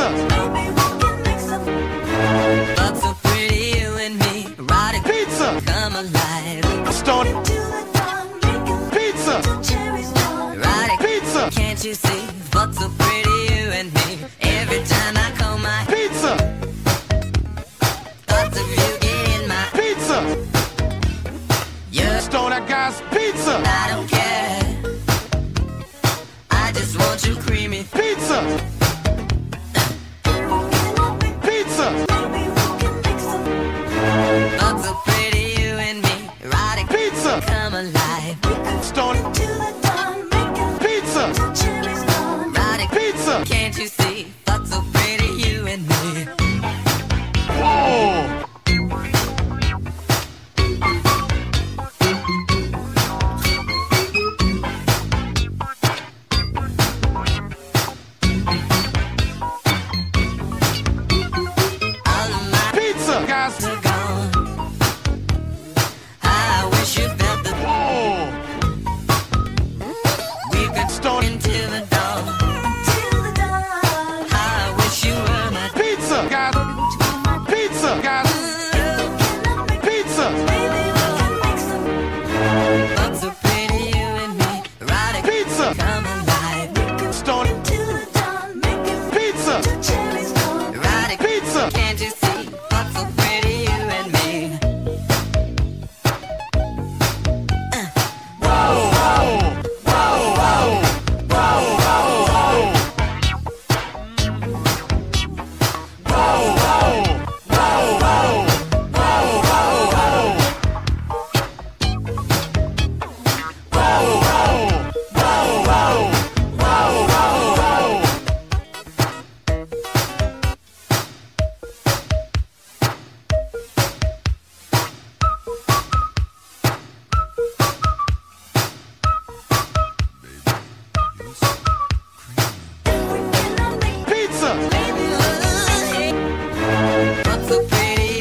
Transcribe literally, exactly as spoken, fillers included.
Maybe we can make some. But so pretty, you and me, erotic pizza, come alive. Stone to the dawn, making pizza, till cherries gone. Erotic pizza, can't you see? But so pretty, you and me. Every time I call my pizza, thoughts of you get in my pizza. Yeah, Stone, I got pizza. I don't care. I just want you creamy pizza. Pizza. Maybe we can make some. Thoughts so pretty, you and me. Erotic pizza, come alive. Stone to the dawn, making pizza till cherries gone. Erotic pizza, can't you see? Thoughts so pretty, you and me. Whoa. All of my pizza guys are gone. I wish you felt the whoa. We could stone until the dawn. Till the dawn. I wish you were my pizza guys. Pizza guys. Pizza. Maybe we can make some. Thoughts so pretty, you and me. Erotic pizza, come alive. Stone until the dawn, making pizza till cherries gone. Erotic pizza, can't you see? Thoughts so pretty, you and me. Pizza. Baby, look. Thoughts so pretty,